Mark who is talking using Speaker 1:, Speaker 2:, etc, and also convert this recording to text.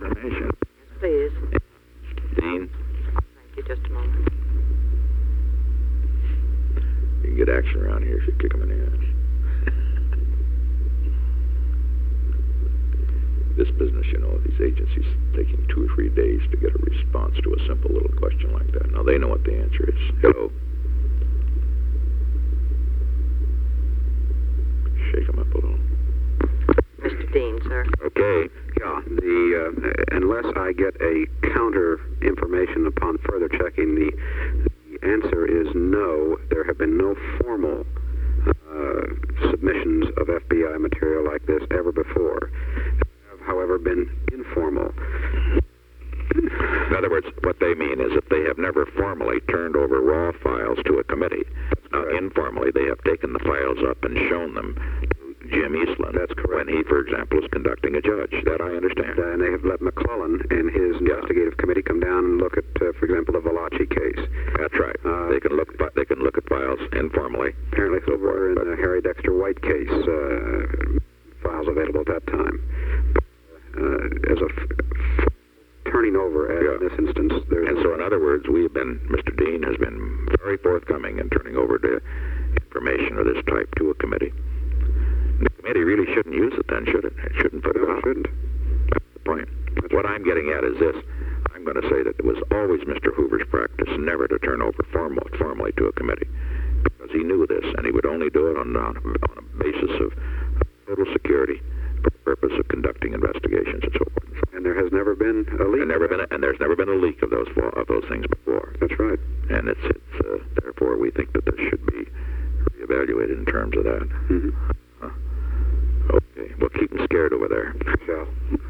Speaker 1: information.
Speaker 2: Yes, please.
Speaker 1: Dean,
Speaker 2: Thank you. Just a moment.
Speaker 1: you can get action around here if you kick him in the ass. This business, you know, these agencies taking 2 or 3 days to get a response to a simple little question like that. Now, they know what the answer is. Hello? Shake him up a little.
Speaker 2: Mr. Dean, sir.
Speaker 1: Okay.
Speaker 3: Yeah, unless I get a counter information upon further checking, the answer is no. There have been no formal submissions of FBI material like this ever before. Have, however, been informal.
Speaker 1: In other words, what they mean is that they have never formally turned over raw files to a committee. Now, informally, they have taken the files up and shown them to Jim Eastland.
Speaker 3: That's correct.
Speaker 1: When he, for example, is conducting a judge. That I understand.
Speaker 3: And they have let McClellan and his investigative committee come down and look at, for example, the Valachi case.
Speaker 1: That's right. They can look at files informally.
Speaker 3: Apparently, so were in the Harry Dexter White case, files available at that time. As a turning over, as in this instance, there's...
Speaker 1: And so, in other words, Mr. Dean has been very forthcoming in turning over the information of this type to a committee. The committee really shouldn't use it then, should it? It shouldn't put it
Speaker 3: No,
Speaker 1: out.
Speaker 3: it shouldn't.
Speaker 1: That's the point. What I'm getting at is this. I'm going to say that it was always Mr. Hoover's practice never to turn over formally to a committee, because he knew this, and he would only do it on a basis of total security for the purpose of conducting investigations and so forth.
Speaker 3: And there has never been a leak.
Speaker 1: And there's never been a leak of those things before.
Speaker 3: That's right.
Speaker 1: And it's therefore we think that this should be reevaluated in terms of that.
Speaker 3: Mm-hmm.
Speaker 1: Okay, well, keep them scared over there.
Speaker 3: Shall.